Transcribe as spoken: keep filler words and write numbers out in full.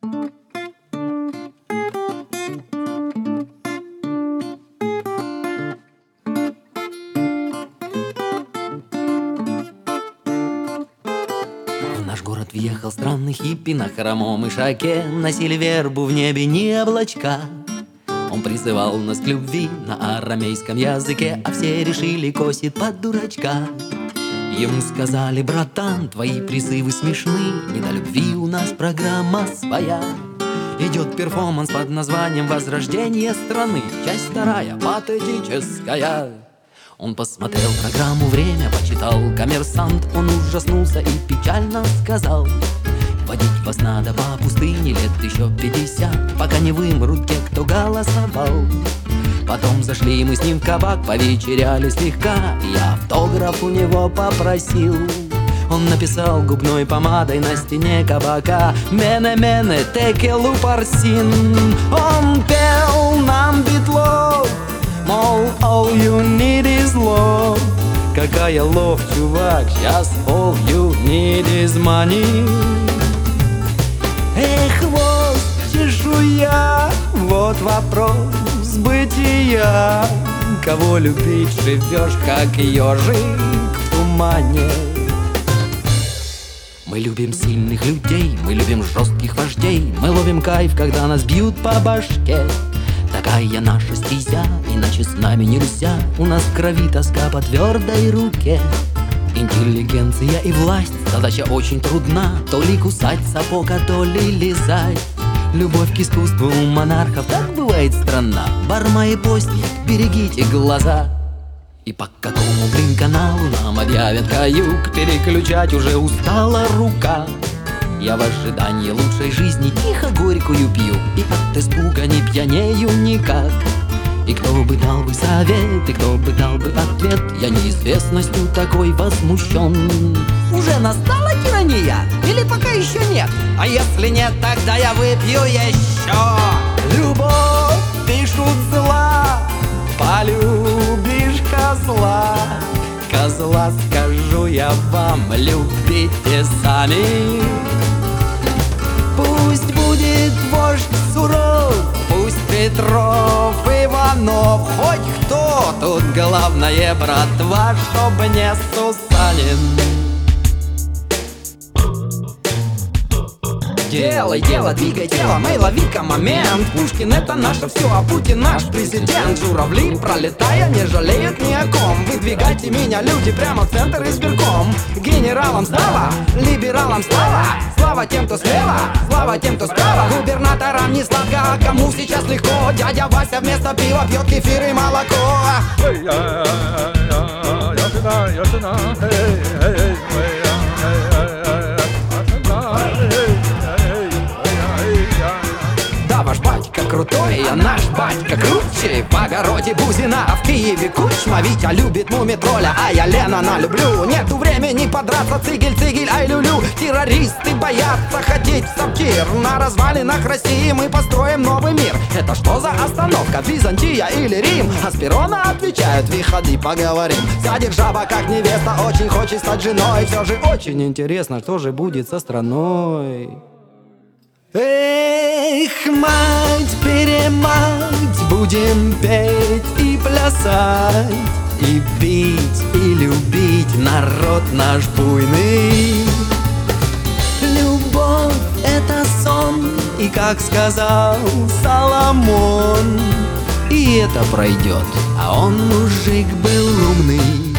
В наш город въехал странный хиппи на хромом ишаке. Носили вербу в небе не облачка. Он призывал нас к любви на арамейском языке, а все решили косит под дурачка. Ему сказали: братан, твои призывы смешны, не до любви у нас программа своя. Идет перформанс под названием «Возрождение страны», часть вторая, патетическая. Он посмотрел программу «Время», почитал «Коммерсант». Он ужаснулся и печально сказал: водить вас надо по пустыне лет еще пятьдесят, пока не вымрут те, кто голосовал. Потом зашли мы с ним в кабак, повечеряли слегка, и я автограф у него попросил. Он написал губной помадой на стене кабака: «Мене-мене, текелу парсин». Он пел нам Битлов, мол, all you need is love. Какая лов, чувак, сейчас all you need is money. Эх, хвост, чешуя, вот вопрос бытия. Кого любить живешь, как ежик в тумане? Мы любим сильных людей, мы любим жестких вождей, мы ловим кайф, когда нас бьют по башке. Такая наша стезя, иначе с нами нельзя. У нас в крови тоска по твердой руке. Интеллигенция и власть, задача очень трудна. То ли кусать сапог, а то ли лизать. Любовь к искусству у монархов так бывает странна. Барма и постник, берегите глаза. И по какому, блин, каналу нам объявят каюк? Переключать уже устала рука. Я в ожидании лучшей жизни тихо горькую пью, и от испуга не пьянею никак. И кто бы дал бы совет, и кто бы дал бы ответ, я неизвестностью такой возмущен. Уже настала тирания? Или пока еще нет? А если нет, тогда я выпью еще. Любовь, пишут, зла, полюбишь козла. Козла, скажу я вам, любите сами. Пусть будет вождь суров, пусть Петров, Иванов, хоть кто, тут главное, братва, чтоб не Сусанин. Делай дело, двигай тело, мэй, лови-ка момент. Пушкин — это наше все, а Путин наш президент. Журавли, пролетая, не жалеют ни о ком. Выдвигайте меня, люди, прямо в центр избирком. Генералам слава, либералам слава. Слава тем, кто слева, слава тем, кто справа. Губернаторам не сладко, а кому сейчас легко? Дядя Вася вместо пива пьет кефир и молоко. Ваш батька крутой, а наш батька круче. В огороде Бузина, а в Киеве Кучма. Витя любит муми-тролля, а я Ленина люблю. Нету времени подраться, цигель-цигель, ай люлю. Террористы боятся ходить в сортир. На развалинах России мы построим новый мир. Это что за остановка, Византия или Рим? А с перрона отвечают: выходи, поговорим. Сядет жаба, как невеста, очень хочет стать женой. Все же очень интересно, что же будет со страной. Эх, мать-перемать, будем петь и плясать, и бить, и любить народ наш буйный. Любовь — это сон, и, как сказал Соломон, и это пройдет, а он, мужик, был умный.